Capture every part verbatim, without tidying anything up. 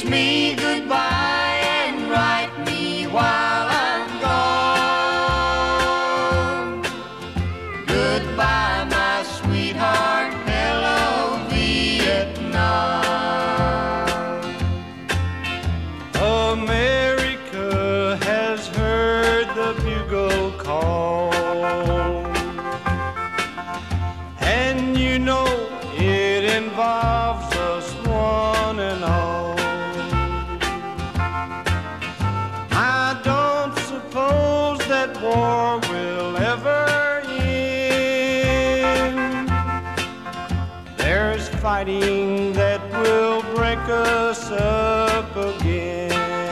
Kiss me goodbye and write me while I'm gone. Goodbye, my sweetheart, hello, Vietnam. America has heard the bugle call, and you know it involves us one and all. I don't suppose that war will ever end. There's fighting that will break us up again.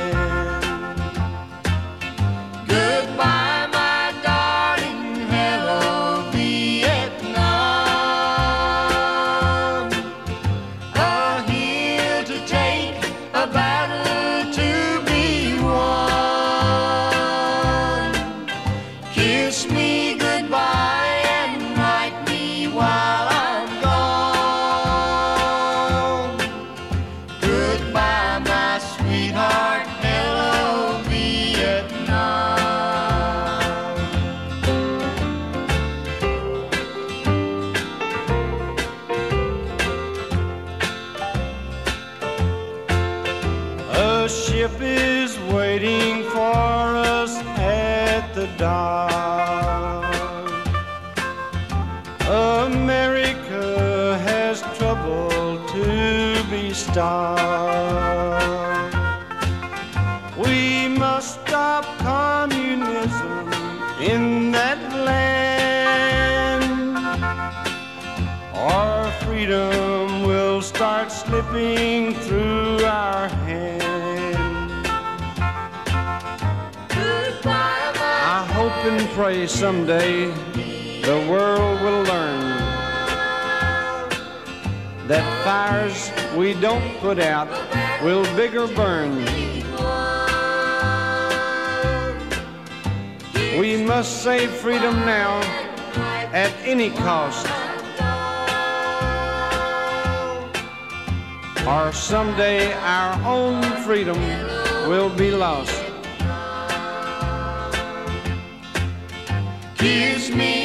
Goodbye, my darling, hello, Vietnam. A hill to take, a battle to be won. Kiss me goodbye and write me while I'm gone. Goodbye, my sweetheart, hello, Vietnam. A ship is waiting for us at the dock. America has trouble to be stopped. We must stop communism in that land, or freedom will start slipping through our hands. Goodbye, my I hope and pray someday the world will learn that fires we don't put out will bigger burn. We must save freedom now at any cost, or someday our own freedom will be lost. Kiss me